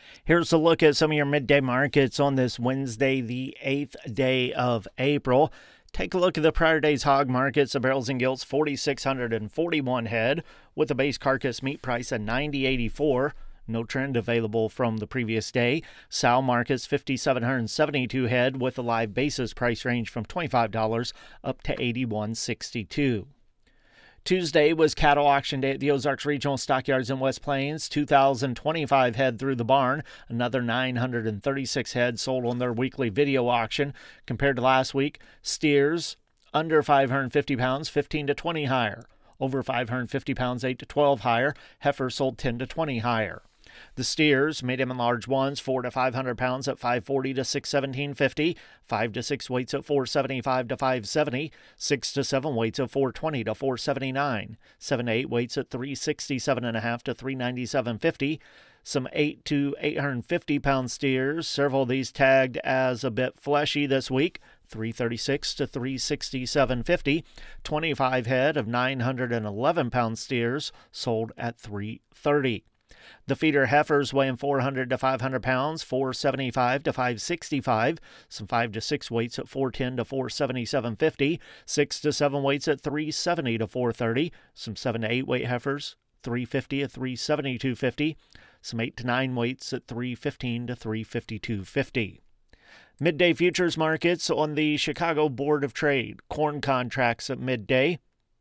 Here's a look at some of your midday markets on this Wednesday, the 8th day of April. Take a look at the prior day's hog markets. The barrels and gilts 4,641 head with a base carcass meat price of $90.84. No trend available from the previous day. Sow markets 5,772 head with a live basis price range from $25 up to $81.62. Tuesday was cattle auction day at the Ozarks Regional Stockyards in West Plains. 2,025 head through the barn. Another 936 head sold on their weekly video auction. Compared to last week, steers under 550 pounds, 15 to 20 higher. Over 550 pounds, 8 to 12 higher. Heifers sold 10 to 20 higher. The steers, medium and large ones, 4 to 500 pounds at 540 to 617.50, 5 to 6 weights at 475 to 570, 6 to 7 weights at 420 to 479, 7 to 8 weights at 367.5 to 397.50. Some 8 to 850 pound steers, several of these tagged as a bit fleshy this week. 336 to 367.50. 25 head of 911 pound steers sold at 330. The feeder heifers weighing 400 to 500 pounds, 475 to 565. Some 5 to 6 weights at 410 to 477.50. 6 to 7 weights at 370 to 430. Some 7 to 8 weight heifers, 350 to 372.50. Some 8 to 9 weights at 315 to 352.50. Midday futures markets on the Chicago Board of Trade. Corn contracts at midday.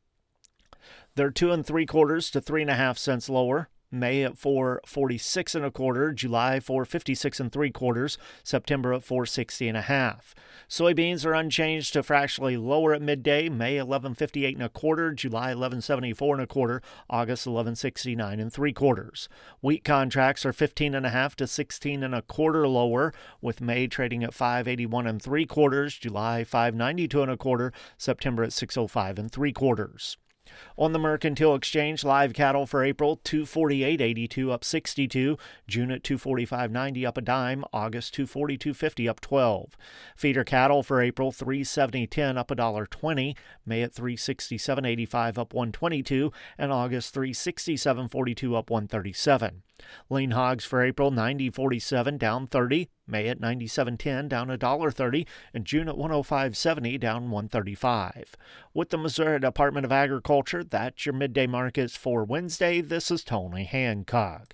They're 2 3/4 to 3.5 cents lower. May at 4.46 1/4, July 4.56 3/4, September at 4.60 1/2. Soybeans are unchanged to fractionally lower at midday. May 11.58 1/4, July 11.74 1/4, August 11.69 3/4. Wheat contracts are 15.5 to 16 1/4 lower, with May trading at 5.81 3/4, July 5.92 1/4, September at 6.05 3/4. On the Mercantile Exchange, live cattle for April, 248.82 up 62, June at 245.90 up a dime, August 242.50 up 12. Feeder cattle for April, 370.10 up $1.20, May at 367.85 up 122, and August 367.42 up 137. Lean hogs for April, 90.47 down 30, May at 97.10 down $1.30, and June at 105.70 down 135. With the Missouri Department of Agriculture, that's your midday markets for Wednesday. This is Tony Hancock.